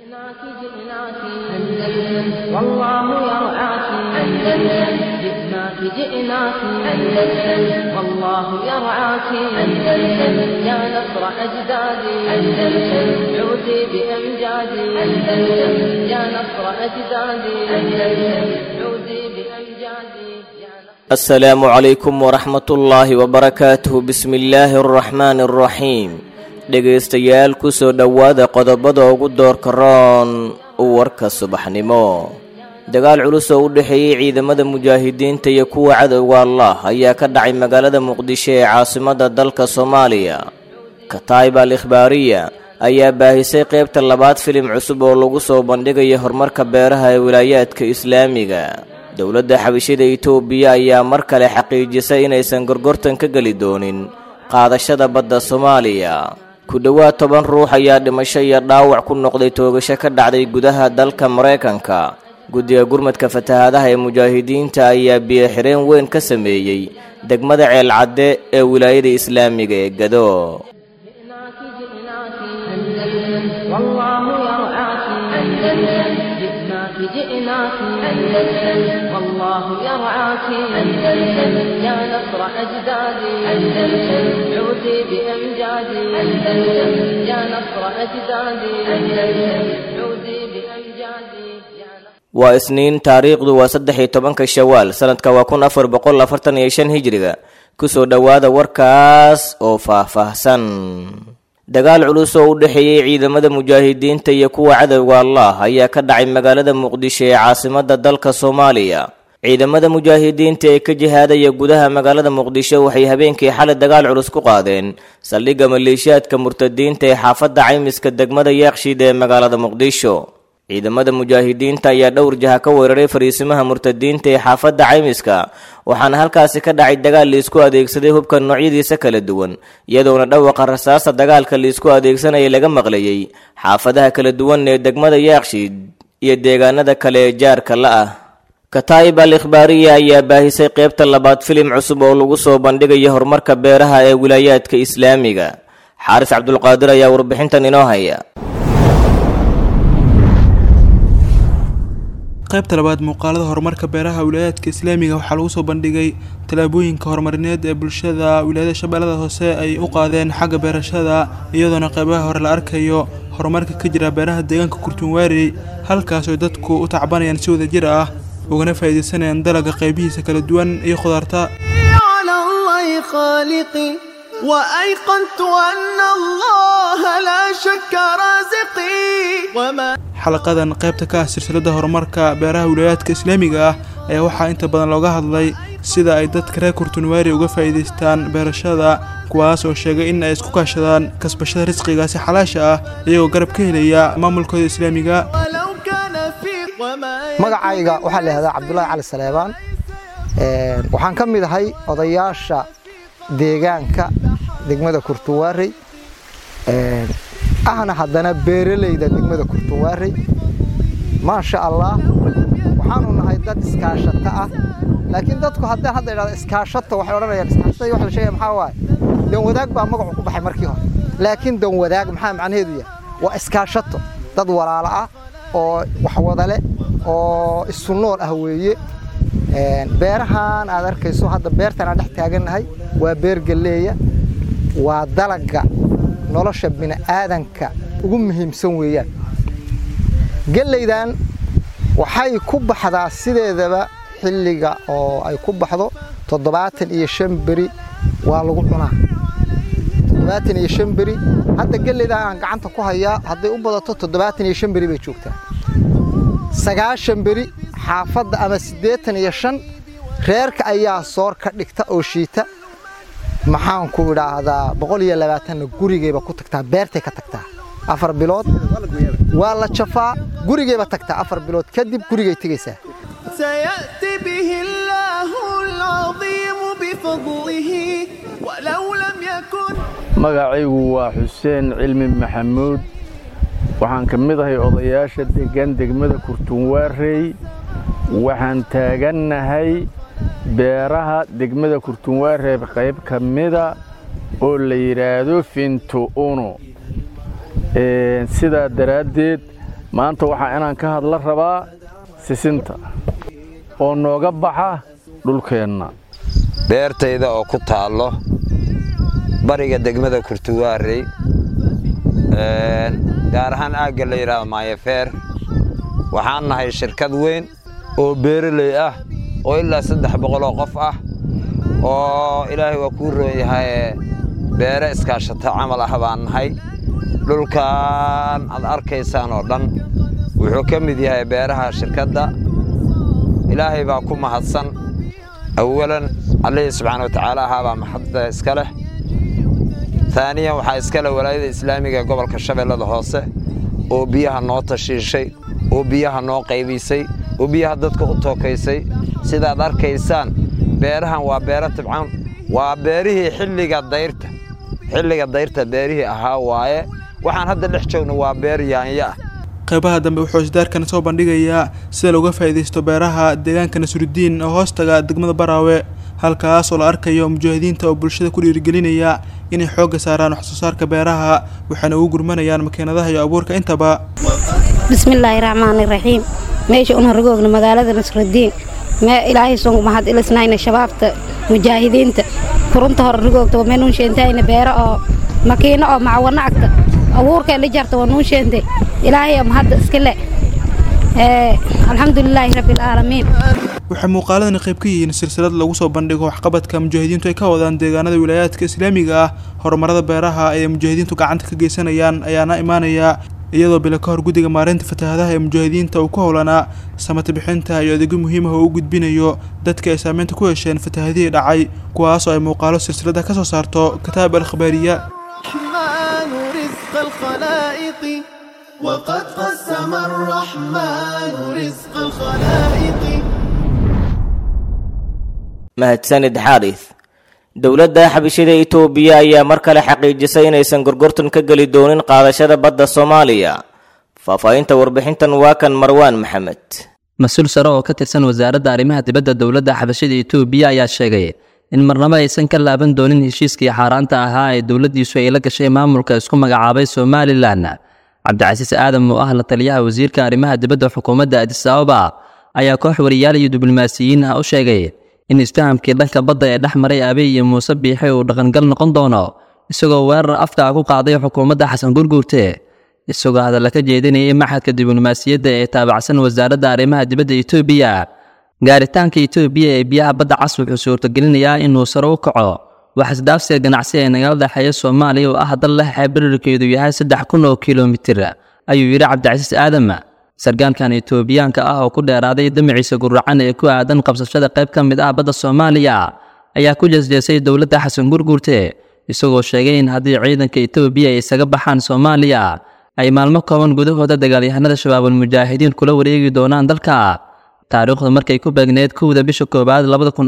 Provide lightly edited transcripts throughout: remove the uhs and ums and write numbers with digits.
جئناك جئناك أندلس والله يرعاك أندلس جئناك جئناك أندلس والله يرعاك أندلس يا نصر أجدادي أندلس عودي بأمجادي أندلس يا نصر أجدادي أندلس عودي بأمجادي. السلام عليكم ورحمة الله وبركاته. بسم الله الرحمن الرحيم. dhegaystayaal ku soo dhowaada qodobada ugu doorka roon warka subaxnimo. dagaal culus oo u dhaxeeyay ciidamada mujaahidiinta iyo kuwa cadowga Allah ayaa ka dhacay magaalada Muqdisho ee caasimadda dalka Soomaaliya. Kataib al-Ikhbaariya ayaa baahisay qaybta labaad filim cusub oo lagu soo bandhigayo horumarka beeraha ee wilaayadka Islaamiga. dowladda xabashida Itoobiya ayaa mar kale xaqiijisay inaysan gorgortan ka gali doonin qaadashada badda Soomaaliya. ku dhawaad 10 ruux ayaa dhimasho iyo dhaawac ku noqday toogasho ka dhacday gudaha dalka Mareykanka. guddiga gurmadka fatahaadaha ee mujaahidiinta ayaa biyo xireen weyn ka sameeyay degmada Ceel Cadde ee wilaayada Islaamiga ee Gado. جئناك أندلس والله يرعاك أندلس يا نصر أجدادي أندلس عودي بأمجادي أندلس يا نصر أجدادي أندلس عودي بأمجادي. waa isniin taariikhdu waa 13 Shawaal sanadka waa 1445 hijriga. ku soo dhawaada warkaas oo faahfaahsan. dagaal culus oo u dhaxeeyay ciidamada mujaahidiinta iyo kuwa cadowga Allah ayaa ka dhacay magaalada Muqdisho ee caasimadda dalka Soomaaliya. ciidamada mujaahidiinta ee ka jihaadaya gudaha magaalada Muqdisho waxay habeenkii xalay dagaal culus ku qaadeen saldhigga maleeshiyaadka murtadiinta ee xaafadda Caymiska degmada Yaaqshiid ee magaalada Muqdisho. ciidamada mujaahidiinta ayaa dhowr jaha ka weeraray fariisimaha murtadiinta ee xaafadda Caymiska waxaana halkaasi ka dhacay dagaal la isku adeegsaday hubka noocyadiisa kala duwan iyadoona dhawaqa rasaasta dagaalka la isku adeegsanayay laga maqlayay xaafadaha kala duwan ee degmada Yaaqshiid iyo deegaanada kale ee jaarka la ah. Kataib al-Ikhbaariya ayaa baahisay qaybta labaad filim cusub oo lagu soo bandhigayo horumarka beeraha ee wilaayadka Islaamiga. Xaaris Cabdulqaadir ayaa warbixintan inoo haya. qaybta labaad muuqaalada horumarka beeraha wilaayadka Islaamiga waxaa lagu soo bandhigay talaabooyinka horumarineed ee bulshada wilaayada Shabeellada Hoose ay u qaadeen xagga beerashada iyadoona qaybaha hore la arkayo horumarka ka jira beeraha deegaanka Kurtunwaari halkaas oo dadku u tacbanayaan si wada jir ah ugana faa'iideysanayaan dalagga qaybihiisa kala duwan iyo khudaarta. وأيقنت أن الله لا شك رازقي xalaqadan qaybta ka ah silsiladda horumarka beeraha wilaayadka Islaamiga ah ayaa waxaa inta badan looga hadlay sida ay dadka reer Kurtunwaari uga faa'iideystaan beerashada kuwaas oo sheegay in ay isku kaashadaan kasbashada risqigaasi xalaasha ah iyagoo garab ka helaya maamulkooda Islaamiga. magacayga waxaa la yiraahdaa Cabdullaahi Cali Saleebaan waxaan ka mid ahay odayaasha deegaanka degmada Kurtunwaari ahna haddana beeraleyda degmada Kurtunwaari ma sha Allah waxaanu nahay dad iskaashata ah laakiin dadku hadda yiraahdo iskaashata waxay oranayaan iskaashata wax la sheegay maxaa waay dan wadaag baa magacu ku baxay markii hore laakiin dan wadaag maxaa macnaheedu yahay waa iskaashato dad walaalo ah oo wax wada leh oo isu nool ah weeye. beerahan aad arkayso hadda beertan aan dhex taaganahay waa beer galeeya waa dalagga nolosha bini'aadanka ugu muhiimsan weeyaan. galeydan waxay ku baxdaa sideedaba xilliga oo ay ku baxdo 75 bari waa lagu cunaa 75 bari hadda galeydan aan gacanta ku hayaa hadday u badato 75 bari bay joogtaa 9 bari xaafadda ama 85 reerka ayaa soor ka dhigta oo shiita maxaan ku iraahdaa 120 gurigeyba ku tagtaa beertay ka tagtaa 4 bilood waa la jafaa gurigeyba tagtaa 4 bilood kadib gurigey tagaysaa. sayati bihi Allahu al-azim bi fadlihi wa law lam yakun. magacaygu waa Xuseen Cilmi Maxamuud waxaan ka mid ahay odayaasha deegaan degmada Kurtunwaari waxaan taaganahay beeraha degmada Kurtunwaari qayb kamida oo la yiraahdo Finto Uno sida daraadeed maanta waxaa inaan ka hadla rabaa sisinta oo nooga baxa dhulkeenna. beertayda oo ku taallo bariga degmada Kurtuwaarey gaar ahaan aagga la yiraahdo Maayafeer waxaan nahay shirkad weyn oo beeraley ah oo ilaa 300 oo qof ah oo ilaahay waa ku rooyahay beere iskaashata camal ah baan nahay. dhulkan aad arkaysaan oo dhan wuxuu ka mid yahay beeraha shirkadda. ilaahay baa ku mahadsan. awalan Allah subhanahu wa ta'ala haba mahadda iska leh. ثانيا waxaa iska leh walaayada islaamiga gobolka Shabeellada Hoose oo biyaha noo tashiishay oo biyaha noo qaybisay oo biyaha dadka u tookaysay. sidaad arkaysaan beerahan waa beero tabcan waa beerihii xilliga dayrta beerihii ahaa waaye. waxaan hadda dhex joogno waa beer yaanya ah. qaybaha dambe wuxuu isdaarkan soo bandhigayaa sida looga faa'iideysto beeraha deegaanka Nasruddin oo hoostaga degmada Baraawe halkaas oo la arkayo mujaahidiinta oo bulshada ku dhiirigelinaya inay xoog saaraan wax soo saarka beeraha waxaana ugu gurmanayaan makiinadaha iyo abuurka intaba. bismillaahir rahmaanir rahiim meesha una rogoogna magaalada Nasruddin ma ilaahay soo mahad ilisnayna shabaabta mujaahidiinta furunta hor rogoogto meenun sheentayna beero oo makiina oo macwana agta abuurka la jarto wanuu sheentay ilaahay mahad iska leh alxamdulillaahi rabbil aalamiin. waxay muuqaaladani qayb ka yihiin silsilad lagu soo bandhigo waxqabadka mujaahidiintu ay ka wadaan deegaanada wilaayadka islaamiga ah. horumarada beeraha ee mujaahidiintu gacanta ka geysanayaan ayaana imaanaya iyadoo bila ka hor guddiga maareynta fatahaadaha ee mujaahidiinta uu ku howlanaa samata bixinta iyo adeegyo muhiim ah oo u gudbinayo dadka ay saameynta ku yeesheen fatahaadihii dhacay kuwaas oo ay muuqaalo silsilada ka soo saarto kitaab al-khabaariya. وقد قسم الرحمن رزق الخلائق. mahadsanid xaarith. dowladda xabashida Itoobiya ayaa mar kale xaqiijisay inaysan gorgortan ka gali doonin qaadashada badda Soomaaliya. faahfaahinta warbixintan waa kan Marwaan Maxamed. mas'uul sare oo ka tirsan wasaaradda arrimaha dibadda dowladda xabashida Itoobiya ayaa sheegay in marnaba aysan ka laaban doonin heshiiskii xaaraanta ahaa ee dowladdiisu ay la gashay maamulka isku magacaabay Somaliland. cabdicasiis aadam oo ah la taliyaha wasiirka arrimaha dibadda xukuumadda Addis Ababa ayaa koox wariyaal iyo diblomaasiyiin ah u sheegay in istahamkii dhanka badda ee dhexmaray Abiy iyo Muuse Biixi uu dhaqangal noqon doono isagoo weerar afka ku qaaday xukuumadda Xasan Gurguurte isagoo hadal ka jeedinayay maxadka diblomaasiyadda ee taabacsan wasaaradda arrimaha dibadda Itoobiya. gaaritaanka Itoobiya ee biyaha badda cas wuxuu suurtagelinayaa inuu sare u kaco wax isdhaafsiga ganacsi ee nagala dhexeeya Soomaaliya oo ah dal leh xeebirkeedu yahay 3,000 oo kiiloomitir ayuu yiri cabdicasiis aadam. sargaankan Itoobiyaanka ah oo ku dheeraaday damaciisa guracan ee ku aadan qabsashada qayb ka mid ah badda Soomaaliya ayaa ku jeesjeesay dowladda Xasan Gurguurte isagoo sheegay in haddii ciidanka Itoobiya ay isaga baxaan Soomaaliya ay maalmo kooban gudahooda dagaalyahanada shabaabul mujaahidiin kula wareegi doonaan dalka. taariikhdu markay ku beegneed 1 bisha koobaad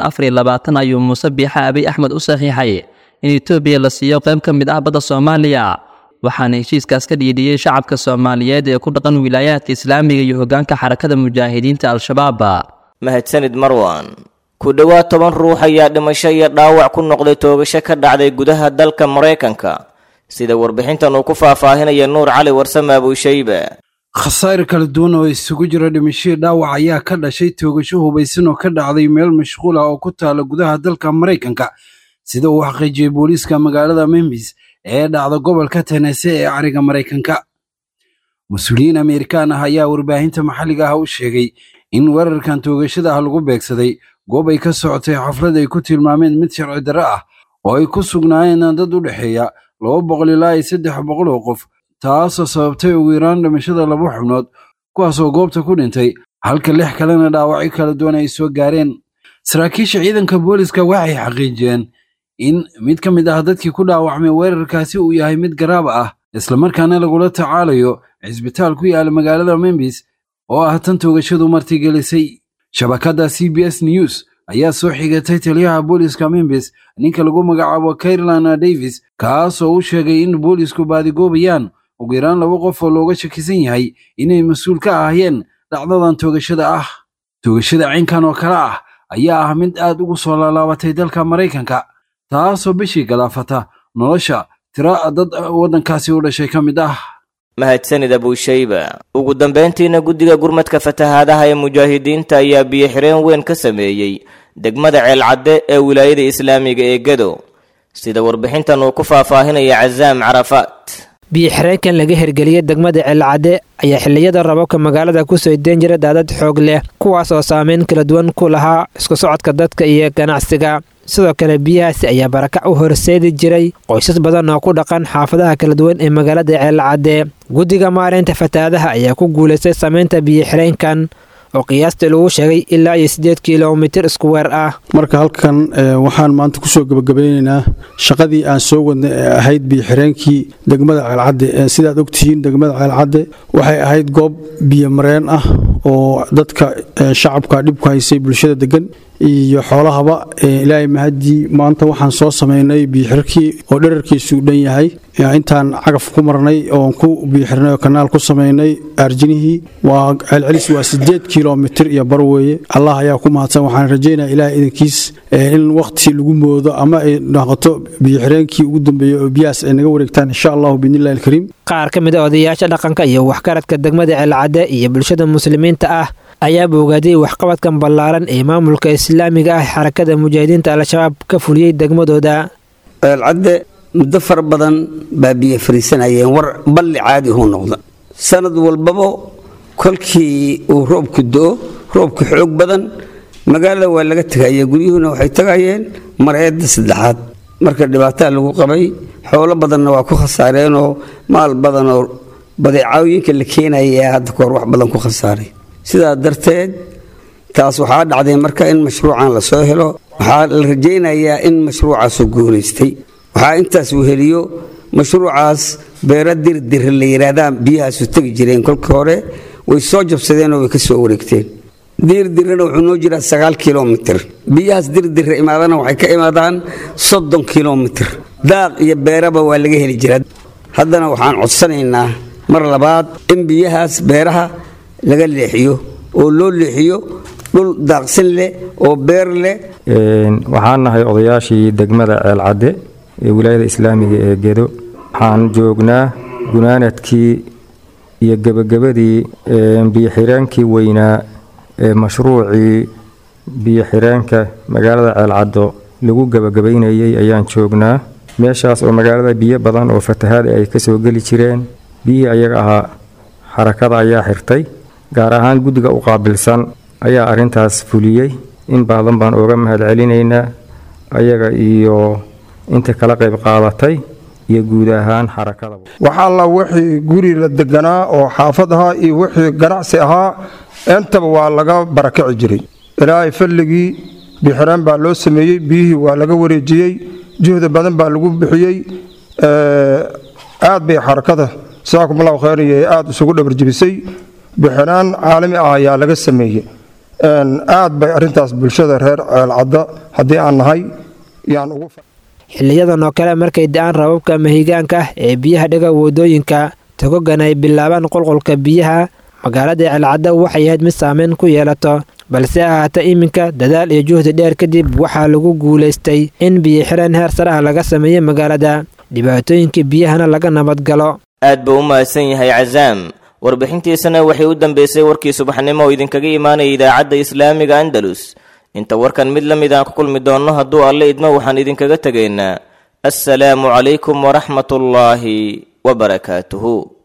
2024 ayuu Muuse Biixi Abiy Axmed u saxiixay in Itoobiya la siiyo qayb ka mid ah badda Soomaaliya waxaana heshiiskaas ka dhiidhiyay shacabka Soomaaliyeed ee ku dhaqan wilaayadka islaamiga iyo hoggaanka xarakada mujaahidiinta al-shabaab. mahadsanid Marwan. ku dhawaad 10 ruux ayaa dhimasho iyo dhaawac ku noqday toogasho ka dhacday gudaha dalka Mareykanka sida warbixintan uu ku faahfaahinaya Nuur Cali Warsame Abushayba. khasaare kala duwan oo isugu jira dhimasho dhaawac ayaa ka dhashay toogasho hubaysan oo ka dhacday meel mashquul ah oo ku taala gudaha dalka Mareykanka sida uu xaqiijiyay booliiska magaalada Memphis ee dhacda gobolka Tennessee ee ariga Mareykanka. mas'uuliyiin Ameerikaan ah ayaa warbaahinta maxalliga ah u sheegay in weerarkan toogashada ah lagu beegsaday goob ay ka socotay xaflad ay ku tilmaameen mid sharci darro ah oo ay ku sugnaayeen dad u dhaxeeya 200 ilaa 300 oo qof taasoo sababtay ugu yaraan dhimashada 2 xubnood kuwaasoo goobta ku dhintay halka 6 kalena dhaawacyo kala duwan ay soo gaareen. saraakiisha ciidanka booliiska waxay xaqiijiyeen in mid ka mid ah dadkii ku dhaawacmay weerarkaasi uu yahay mid garaab ah isla markaana lagula tacaalayo cisbitaal ku yaala magaalada Memphis oo ah tan toogashadu martigelisay. shabakadda CBS News ayaa soo xigatay taliyaha booliiska Memphis ninka lagu magacaabo Caroline Davis kaasoo u sheegay in booliisku baadigoobayaan ugu yaraan 2 qof oo looga shakisan yahay inay mas'uul ka ahaayeen dhacdadan toogashada ah. toogashada cinkan oo kale ah ayaa ah mid aad ugu soo laalaabatay dalka Mareykanka taasoo bishii galaafata nolosha tira dad waddankaasi u dhashay ka mid ah. mahadsanid abuushayba. ugu dambeyntiina guddiga gurmadka fatahaadaha ee mujaahidiinta ayaa biyo xireen weyn ka sameeyey degmada ceelcadde ee wilaayada islaamiga ee Gedo sida warbixintan uu ku faahfaahinaya Cazaam Carafaat. biyo-xireenkan laga hirgeliyay degmada ceelcadde ayaa xilliyada rababka magaalada ku soo deyn jiray daadad xoog leh kuwaas oo saameyn kala duwan ku lahaa isku socodka dadka iyo ganacsiga. sidoo kale biyahaasi ayaa barakac u horseedi jiray qoysas badan oo ku dhaqan xaafadaha kala duwan ee magaalada ceelcadde. guddiga maareynta fatahaadaha ayaa ku guulaystay samaynta biyo-xireenkan oo qiyaastii lagu sheegay ilaa 8 kiiloomitir isku weer ah. marka halkan waxaan maanta ku soo gabagabeynaynaa shaqadii aan soo wadnay ee ahayd biyo-xireenkii degmada ceelcadde. sidaad ogtihiin degmada ceelcadde waxay ahayd goob biyo mareen ah oo dadka shacabka dhib ku haysay bulshada degan iyo xoolahaba. ilaahay mahadii maanta waxaan soo sameynay biyo-xirkii oo dherarkiisu dhan yahay intaan cagaf ku marnay oo ku biyo-xirnay oo kanaal ku sameynay arjinihii waa celcelis waa 8 kiiloomitir iyo bar weeye. allah ayaa ku mahadsan. waxaan rajaynayaa ilaahay idinkiis in waqti lagu moodo ama ay noqoto biyo-xireenkii ugu dambeeyay oo biyaas ay naga wareegtaan insha allah biidnillaahi alkariim. qaar ka mid ah odayaasha dhaqanka iyo waxgaradka degmada ceelcadde iyo bulshada muslimiinta ah ayaa boogaaday waxqabadkan ballaaran ee maamulka islaamiga ah xarakada mujaahidiinta al-shabaab ka fuliyay degmadooda. ceelcadde muddo fara badan baa biyo fariisanayeen war balli caadi uu noqda. sanad walbaba kolkii uu roobku doo roobku xoog badan magaalada waa laga tagayay guryuhuna waxay tagayeen mareedda saddexaad. marka dhibaato lagu qabay xoolo badanna waa ku khasaareen oo maal badan oo badeecooyinka la keenayay hadda koor wax badan ku khasaaray. sidaa darteed taas waxaa dhacday marka in mashruucan la soo helo. waxaa la rajaynayaa in mashruucaas uu guulaystay. waxaa intaas uu heliyo mashruucaas beera dirdir la yiraahdaan biyahaas u tagi jireen kolkii hore way soo jabsadeen oo way ka soo wareegteen. dirdirna wuxuu noo jiraa 9 kiiloomitir. biyahaas dirdir imaadana waxay ka imaadaan 30 kiiloomitir. daaq iyo beeraba waa laga heli jiraa. haddana waxaan codsanaynaa mar labaad in biyahaas beeraha laga leexiyo oo loo leexiyo dhul daaqsin leh oo beer leh. waxaan nahay odayaashii degmada ceelcadde ee wilaayada islaamiga ee Gedo. waxaan joognaa gunaanadkii iyo gabagabadii biyo-xireenkii weynaa ee mashruucii biyo-xireenka magaalada ceelcaddo lagu gabagabaynayay ayaan joognaa. meeshaas oo magaalada biyo badan oo fatahaad ay ka soo geli jireen. biyihii ayaga ahaa xarakada ayaa xirtay, gaar ahaan guddiga u qaabilsan ayaa arrintaas fuliyey. in badan baan uga mahadcelinaynaa ayaga iyo inta kala qayb qaadatay iyo guud ahaan xarakada. waxa la wixii guri la deganaa oo xaafad ahaa iyo wixii ganacsi ahaa intaba waa laga barakaci jiray. ilaahay falligii bixiraan baa loo sameeyey, biyihii waa laga wareejiyey, juhdi badan baa lagu bixiyey. aad bay xarakada saakumullahu khayriye aad isugu dhabarjibisay. bixiraan caalami ah ayaa laga sameeyey. aad bay arrintaas bulshada reer ceelcadda haddii aan nahay yaan ugu xiliyadan oo kale markay da'aan rababka mahigaanka ee biyaha dhaga wadooyinka togogan ay bilaabaan qulqulka biyaha magaalada ceelcadda waxay ahayd mid saameyn ku yeelato, balse ahaata iminka dadaal iyo juhdi dheer kadib waxaa lagu guulaystay in biyo xireen heer sare ah laga sameeyo magaalada, dhibaatooyinka biyahana laga nabadgalo. aad buu u mahadsan yahay Cazaam. warbixintiisana waxay u dambeysay warkii subaxnimo oo idinkaga imaanayay idaacadda islaamiga Andalus. inta warkan mid la mid aan ku kulmi doonno hadduu alle idmo waxaan idinkaga tegaynaa assalaamu calaykum waraxmatullaahi wabarakaatuhu.